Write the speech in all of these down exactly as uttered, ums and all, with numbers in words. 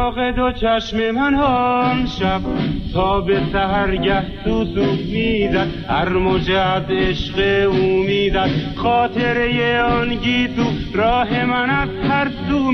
داغ دو چشم من آن شب تا به سحرگه سو سو میزد، هر موج از عشق او میزد، خاطره آن گیسو راه من از هر سو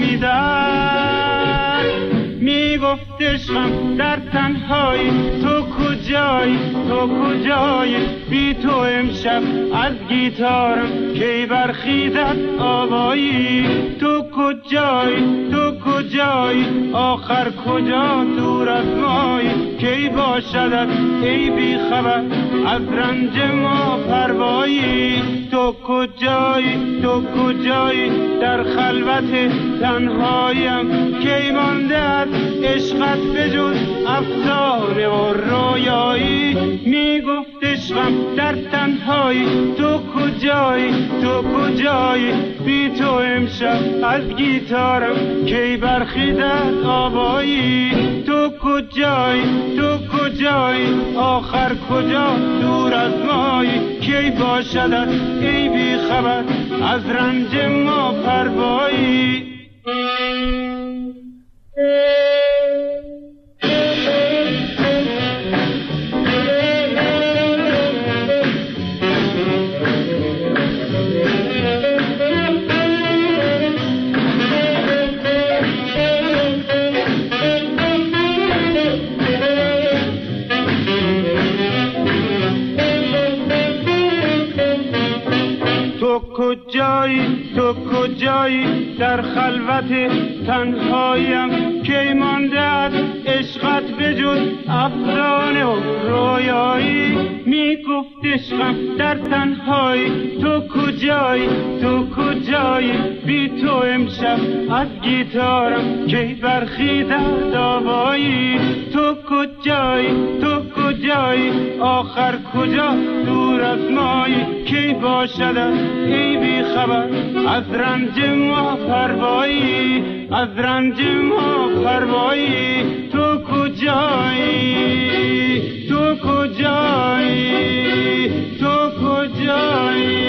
میزد. میگفت عشقم در تنهایی تو کجایی، تو کجایی، بی تو امشب از گیتارم کی برخیزد آوایی. تو کجایی، تو کجایی، آخر کجا دور از مایی، کی باشدت ای بی خبر از رنج ما پروایی. تو کجایی، تو کجایی، در خلوت تنهایم کی مانده عشقت به جز افسانه و رویایی. میگفت عشقم در تنهایی تو کجایی، تو کجایی، بی تو امشب از گیتارم کی برخیزد آوایی. تو کجایی، تو کجایی، آخر کجا دور از مایی، کی باشدت ای بی خبر از رنج ما پروایی. تو کجایی، تو کجایی، در خلوت تنهایم کی مانده است عشقت به جز افسانه و رویایی. میگفت عشقم در تنهایی تو کجایی، تو کجایی، بی تو امشب از گیتارم کی برخیزد آوایی. تو کجایی، تو کجایی، آخر کجا دور از مایی، کی باشد ای بی خبر از رنج ما پروایی، از رنج ما پروایی. تو کجایی، تو کجایی، تو کجایی.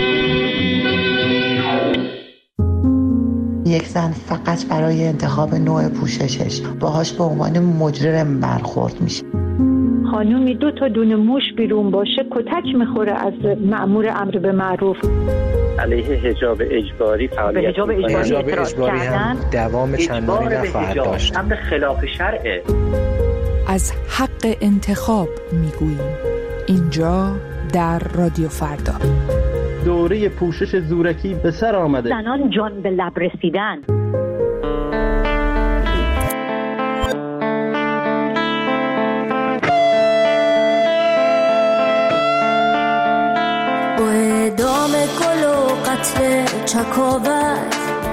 یک زن فقط برای انتخاب نوع پوششش باهاش به عنوان مجرم برخورد میشه. خانومی دو تا دونه موش بیرون باشه کتک میخوره از مأمور امر به معروف. علیه حجاب اجباری فعالیت حجاب اجباری, اجباری هم دوام چندانی نخواهد داشت. امر خلاف شرعه. از حق انتخاب میگوییم اینجا در رادیو فردا. دوره پوشش زورکی به سر آمده. زنان جان به لب رسیدن. دام گل و قطر چکاور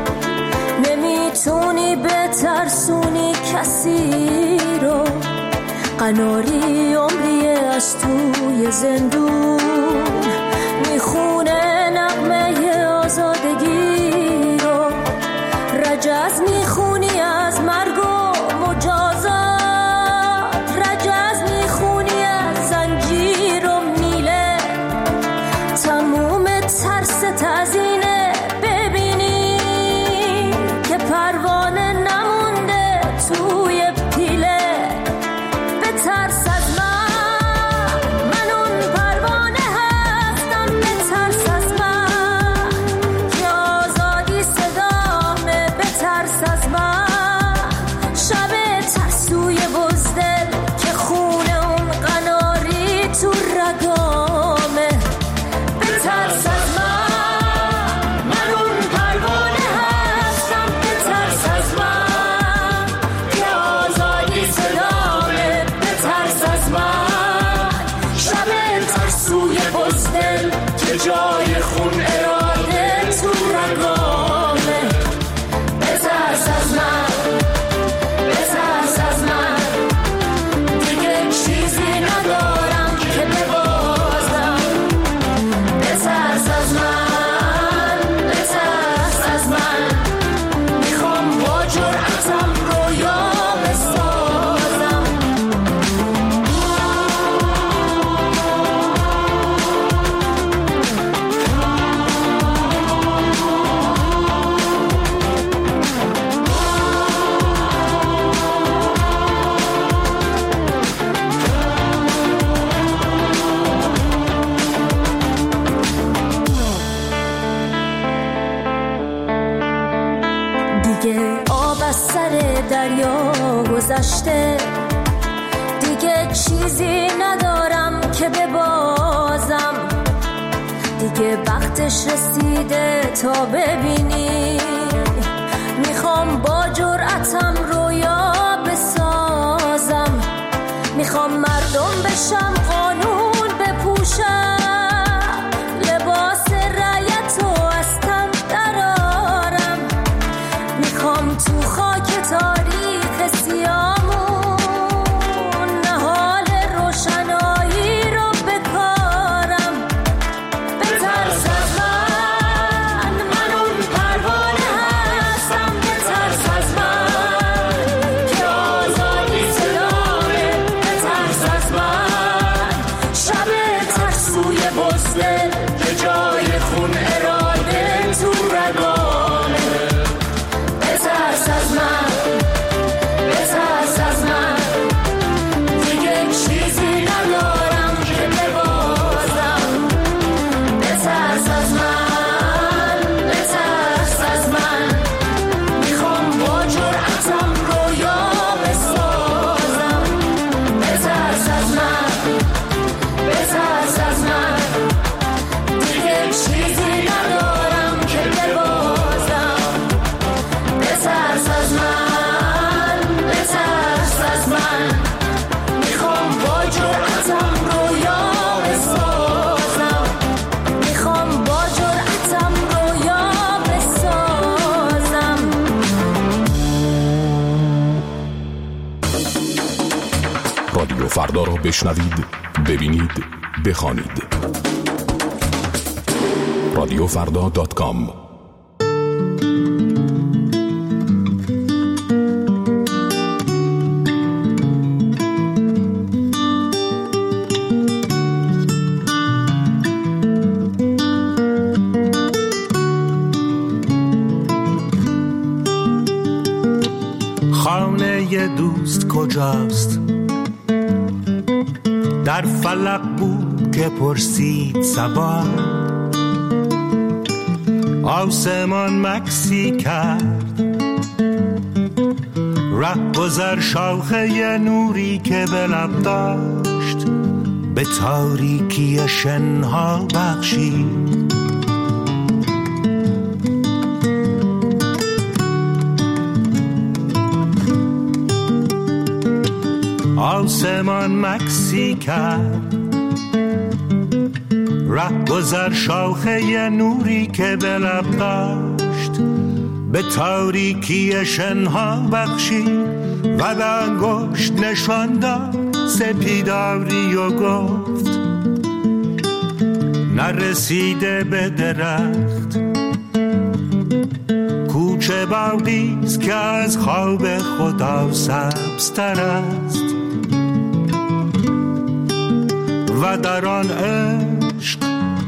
نمیتونی بترسونی کسی رو. قناری عمری از توی زندون میخونه نغمه آزادگی رو. رجز میخونی از مرگ و مجازات، رجز میخونی از زنجیر و میله. تموم ترس تزینه ببینی که پروانه نمونده توی پیله. به ترس از من، من اون پروانه هستم. به ترس از من که آزادی صدامه. به ترس از من شب ترسوی بزدل که خونه اون قناری تو رگامه. به ترس از من، من اون پروانه هستم. به ترس از من که آزادی صدامه. به ترس از من شب ترسوی بزدل که جای خون اراده تو رگامه. به ترس از من، به ترس از من دیگه چیزی ندارم که ببازم. به ترس از من، به ترس از من میخوام با جرأتم رویا بسازم. گذشته، دیگه چیزی ندارم که ببازم، دیگه وقتش رسیده تا ببینی. میخوام با جرأتم رویا بسازم، میخوام مردم بشم، قانون بپوشم، لباس رعیتو از تن درارم، میخوام تو خاک تاریخ سیامون نهال روشنایی رو بکارم. بترس از من، من اون پروانه هستم، بترس از من که آزادی صدامه، بترس از من شب ترسوی بزده که جای خون اراده تو رگامه. بترس از من، بترس از من، دیگه چیزی ندارم که ببازم. بترس از من، بترس از من، میخوام با جرأتم رویا بسازم. بترس از من، بترس از من، دیگه چیزی ندارم که ببازم. بترس از من، بترس از من، میخوام با جرأتم رویا بسازم، میخوام با جرأتم رویا بسازم. رادیو فردا را بشنوید، ببینید، بخوانید. رادیو فردا دات کام. خانه دوست کجاست؟ در فلک بود که پرسید صبا، آسمان مکسی کرد، ره گذر شاخه نوری که به لب داشت، به تاریکی شنها بخشید. آسمان مکسی کرد، ره گذر شاخه نوری که به لب داشت، به تاریکی شنها بخشید و به انگشت نشان داد سپیداری و گفت نرسیده به درخت، کوچه باودیست که از خواب خدا سبزتر است و در آن عشق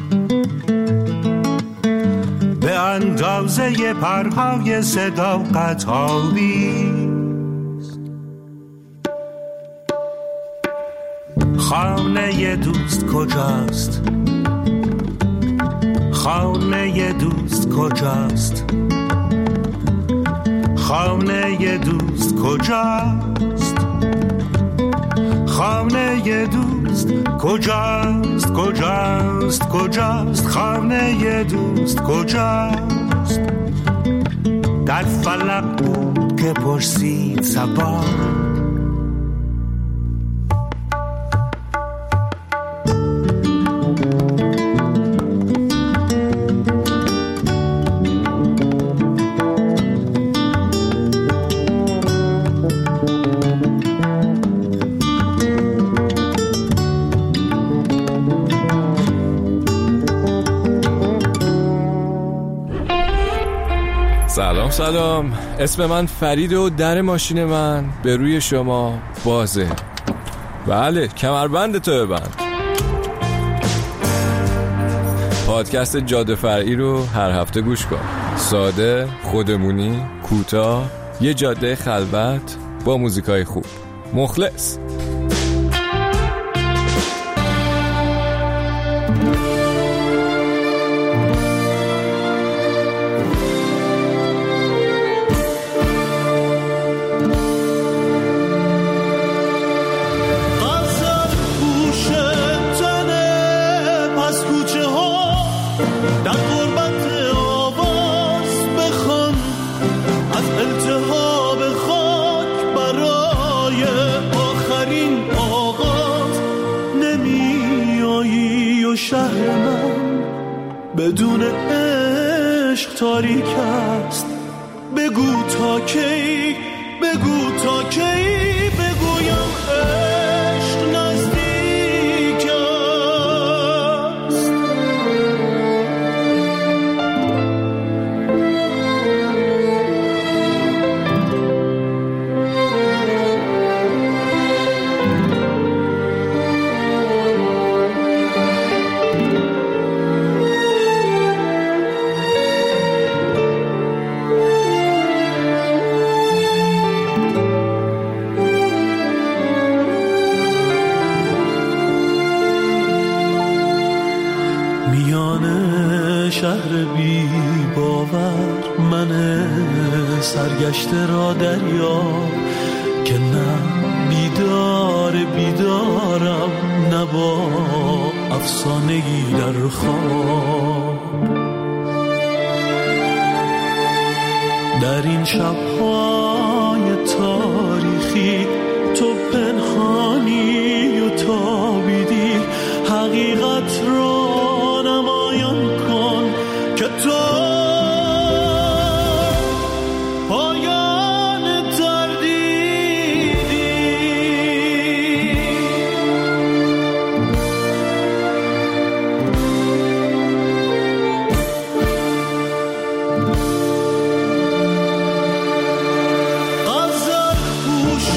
به اندازه پرهای صداقت آبیست. خانه دوست کجاست؟ خانه دوست کجاست؟ خانه دوست کجاست؟ خانه دوست کجاست؟ کجاست؟ کجاست؟ خانه دوست کجاست؟ در فلک بود که پرسید صبا، سلام سلام، اسم من فرید و در ماشین من به روی شما بازه. بله، کمربند تو ببند. پادکست جاده فرعی رو هر هفته گوش کن. ساده، خودمونی، کوتاه، یه جاده خلوت با موزیکای خوب. مخلص. شهر من بدون عشق تاریک است. بگو تا کی، بگو تا کی بگویم عشق نزدیک است. شهر بی باور من سرگشته را دریاب که نه بیدار بیدارم نه با افسانه‌ای در خواب. در این شب‌های تاریخی تو پنهانی و تابیدی، حقیقت را نمایان کن که تو پایان تردیدی. غزل پوش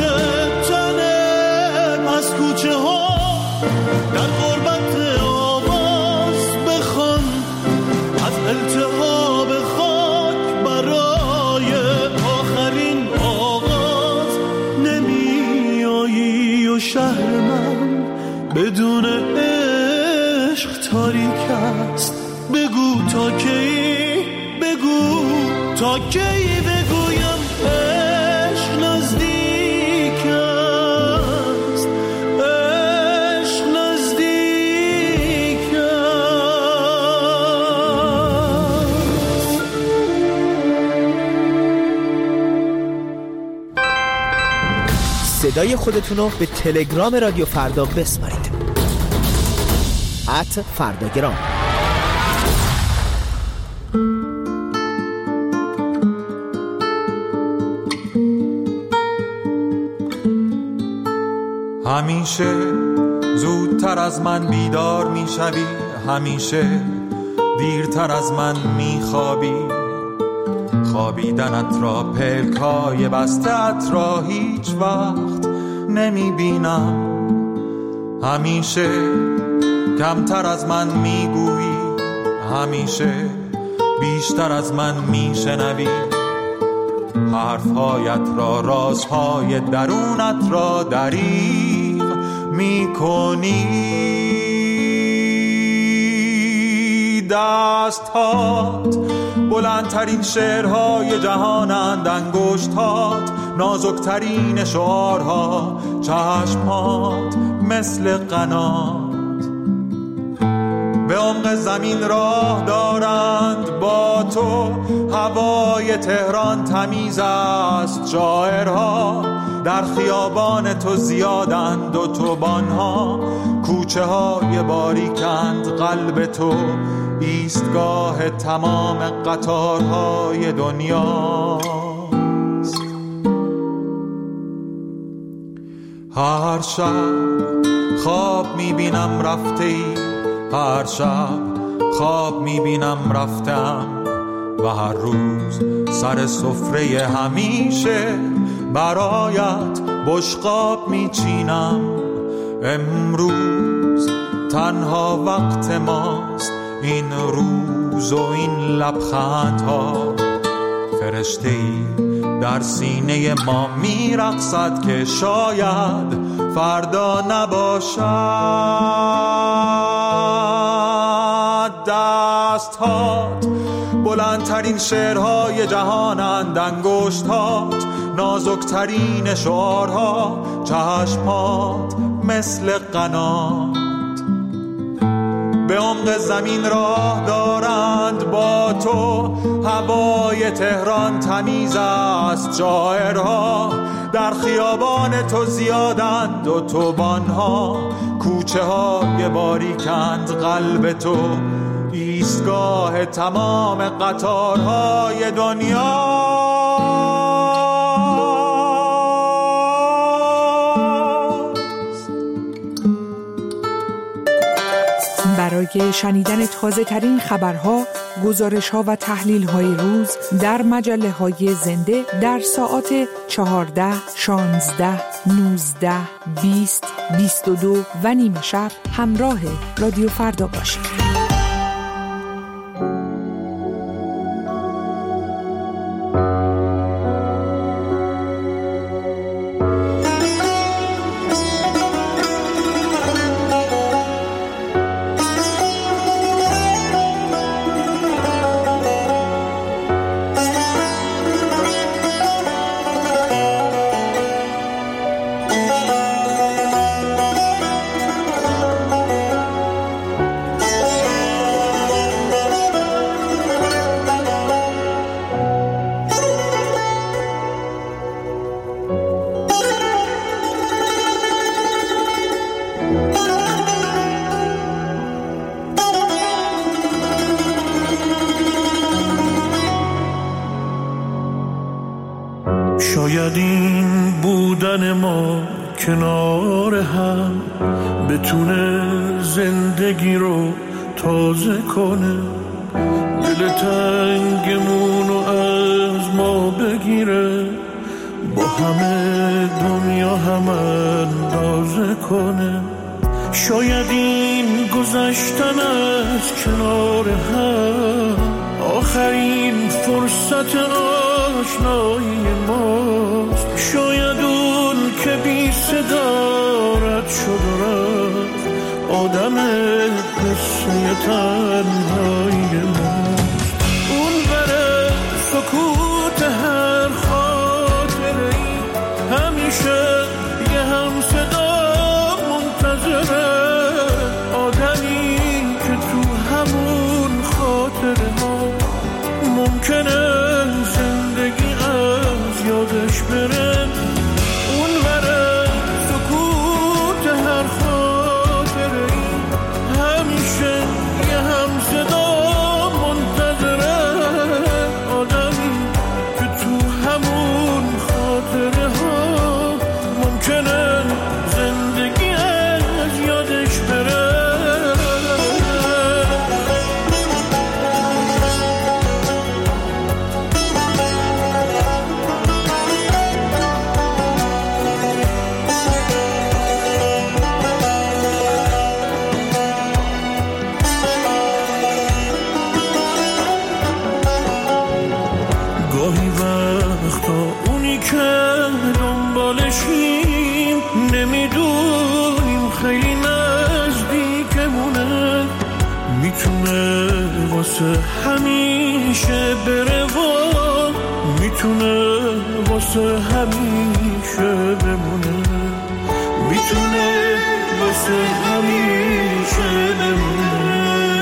تنه از کوچه ها در غربت آواز بخوان، از التهاب خاک برای آخرین آغاز نمی آیی و شهر من بدون عشق تاریک است. بگو تا کی، بگو تا کی بگویم عشق نزدیک است، عشق نزدیک است. صدای خودتونو به تلگرام رادیو فردا بسپارید. ات فرداگرام. همیشه زودتر از من بیدار میشوی، همیشه دیرتر از من میخوابی. خوابیدنت را پلکای بسته‌ات را هیچ وقت نمیبینم. همیشه کمتر از من میگویی، همیشه بیشتر از من میشنوی. حرفهایت را، رازهای درونت را دریغ میکنی. دستهات بلندترین شعرهای جهانند، انگشتات نازکترین شعارها، چشمات مثل قنات به عمق زمین راه دارند. با تو هوای تهران تمیز است، شاعرها در خیابان تو زیادند، اتوبان‌ها کوچه های باریکند. قلب تو ایستگاه تمام قطارهای دنیاست. هر شب خواب میبینم رفته ای، هر شب خواب میبینم رفتم و هر روز سر سفره همیشه برایت بشقاب میچینم. امروز تنها وقت ماست، این روز و این لبخندها. فرشته‌ای در سینه ما میرقصد که شاید فردا نباشد. دستهات بلندترین شعرهای جهانند، انگشتات نازکترین شعارها، چشمات مثل قنات به عمق زمین راه دارند. با تو هوای تهران تمیز است، شاعرها در خیابان پیکان تو زیادند و توبانها کوچه های باریکند قلب تو ایستگاه تمام قطارهای دنیا. برای شنیدن تازه ترین خبرها، گزارش ها و تحلیل های روز در مجله های زنده در ساعات چهارده، شانزده، نوزده، بیست، بیست و دو و نیمه شب همراه رادیو فردا باشید. شاید این بودن ما کنار هم بتونه زندگی رو تازه کنه، دل تنگمون رو از ما بگیره، با همه دنیا هم اندازه کنه. شاید این گذشتن از کنار هم آخرین فرصت آشنایی ماست. شاید اون که بی صدا رد شد و رفت آدم قصه تنهایی ماست. اون بره سکوت هر خاطره ای همیشه یه هم صدا منتظره، آدمی که تو همون خاطره ها ممکنه زندگی از یادش بره. اون بره سکوت هر خاطره ای همیشه یه هم صدا منتظره، آدمی که تو همون خاطره ها ممکنه زندگی از یادش بره. گاهی وقتا اونی که دنبالشیم نمیدونیم خیلی نزدیکمونه، میتونه واسه همیشه بره و میتونه واسه همیشه بمونه، میتونه واسه همیشه بمونه.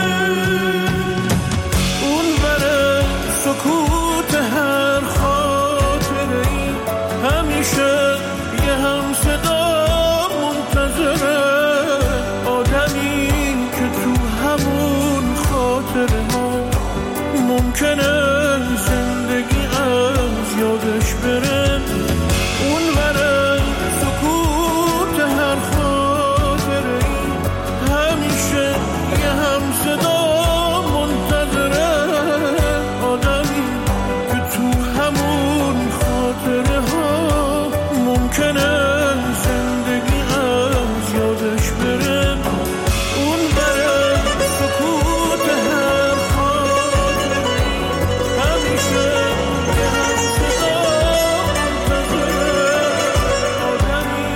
اون بره سکوت هر خاطره ای همیشه یه هم صدا منتظره، آدمی که تو همون خاطره ها ممکنه زندگی از یادش بره. اون بره سکوت هر خاطره ای همیشه یه هم صدا منتظره، آدمی که تو همون خاطره ها ممکنه زندگی از یادش بره. اون بره سکوت هر خاطره ای همیشه یه هم صدا منتظره، آدمی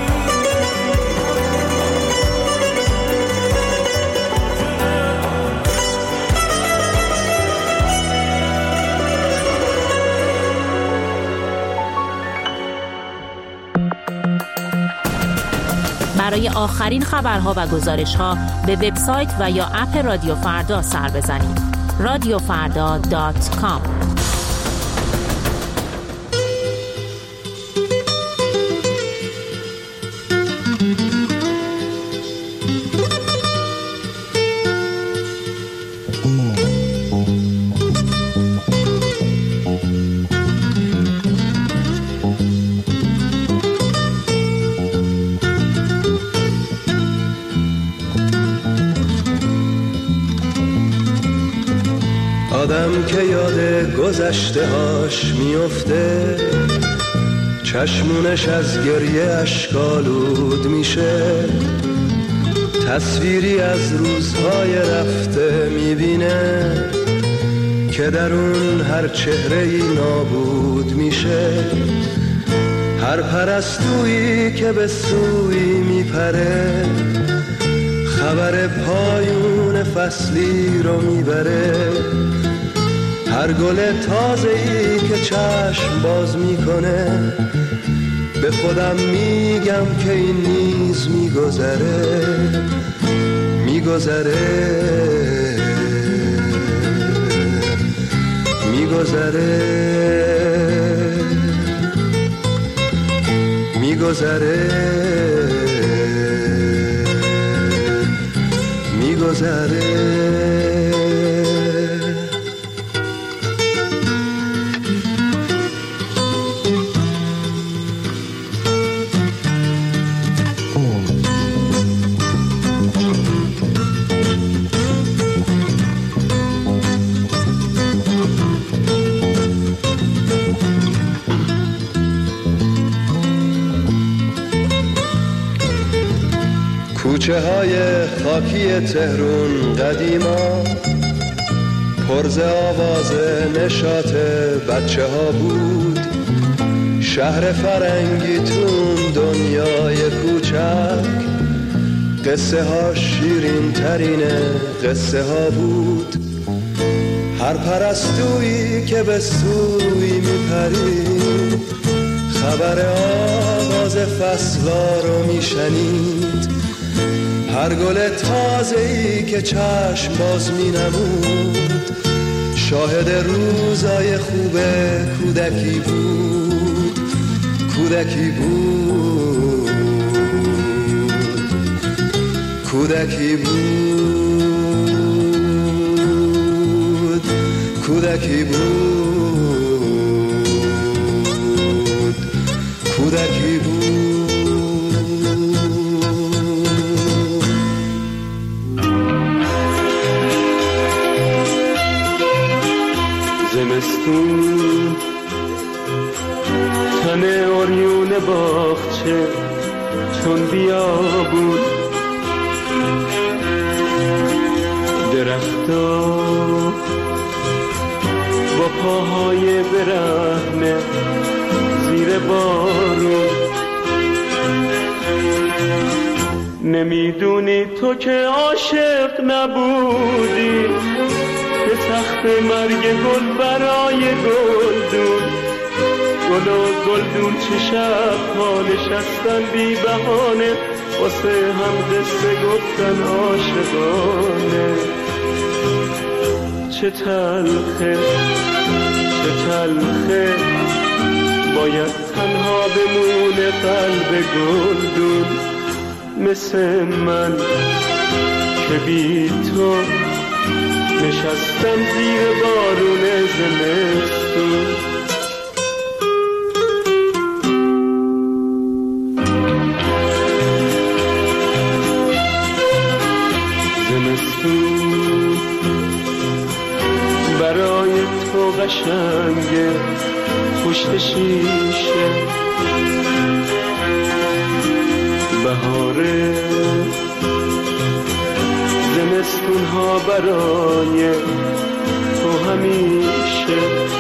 برای آخرین خبرها و گزارش‌ها به وبسایت و یا اپ رادیو فردا سر بزنید. رادیو فردا دات کام. داغم که یاد گذشته هاش میفته، چشمونش از گریه اشکالود میشه، تصویری از روزهای رفته میبینه که در اون هر چهره‌ای نابود میشه. هر پرستویی که به سوی میپره، خبر پایون فصلی رو میبره. هر گل تازه‌ای که چشم باز میکنه، به خودم میگم که این نیز میگذره، میگذره، میگذره، میگذره، میگذره. کوچه های خاکی تهرون قدیما پرز آواز نشاط بچه ها بود. شهر فرنگی تون دنیای کوچک، قصه ها شیرین ترین قصه ها بود. هر پرستویی که به سوی میپرید، خبر آواز فصلا رو میشنید. هر گل تازه‌ای که چشم باز می‌نمود، شاهد روزای خوب کودکی بود، کودکی بود، کودکی بود، کودکی بود، کودکی بود. زمستون تن اوریون باغچه چون بیابون، درختا با پاهای برهنه زیر بارون. نمیدونی تو که عاشق نبودی، به تخت مرگ گل برای گلدون. گل و گلدون چه شب ها نشستن بی بهانه، واسه هم قصه گفتن عاشقانه. چه تلخه، چه تلخه، باید تنها بمونه قلب گلدون، مثل من که بی تو نشستم زیر بارون زمستون. زمستون برای تو قشنگه پشت شیشه، بهاره زمستون ها برای تو همیشه.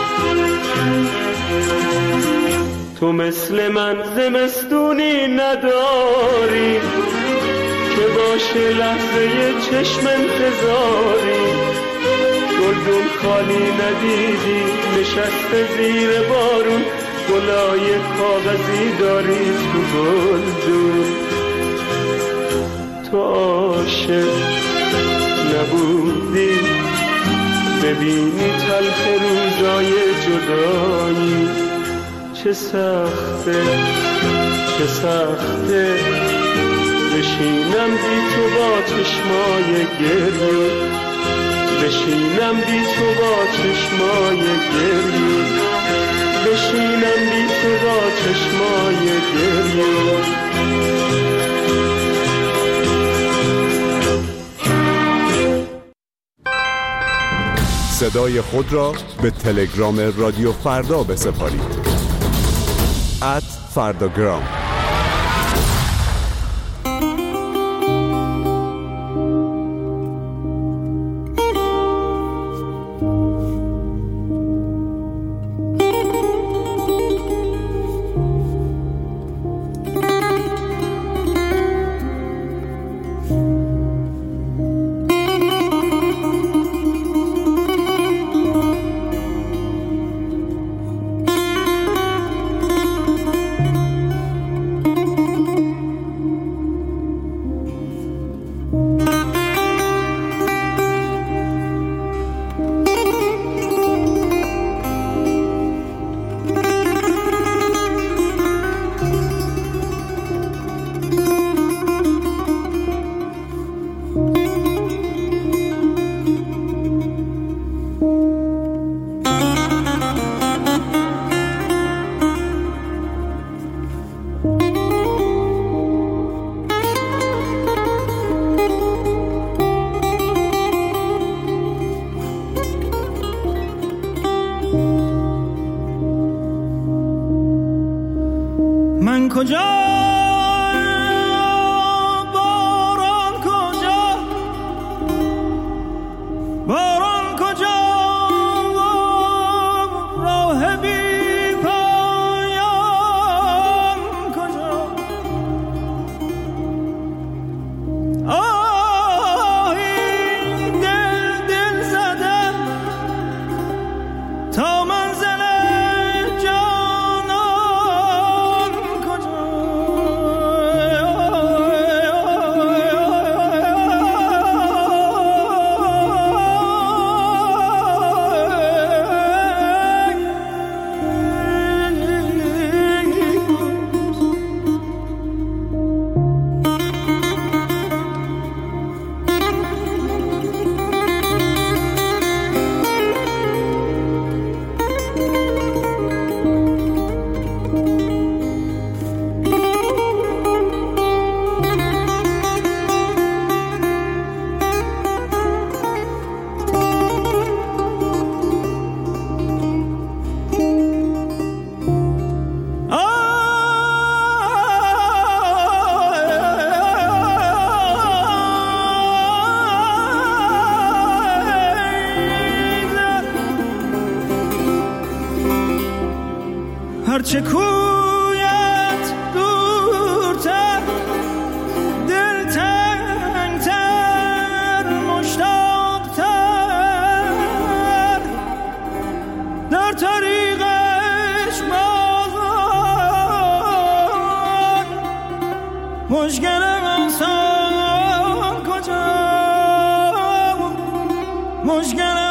تو مثل من زمستونی نداری که باشه لحظه چشم انتظاری. گلدون خالی ندیدی نشسته زیر بارون، گلای کاغذی داری تو گلدون. تو عاشق نبودی ببینی تلخ روزای جدایی. چه سخته، چه سخته بشینم بی تو با چشمای گریه، بشینم بی تو با چشمای گریه، بشینم بی تو با چشمای گریه. صدای خود را به تلگرام رادیو فردا بسپارید. ات فرداگرام. من کجا باران کجا باران کجا راه بی پایان کجا آهی دل دل زدم تا منزل هرچه کویت دورتر دل تنگتر مشتاقتر در طریقش بازان مشکلم انسان کجا مشکلم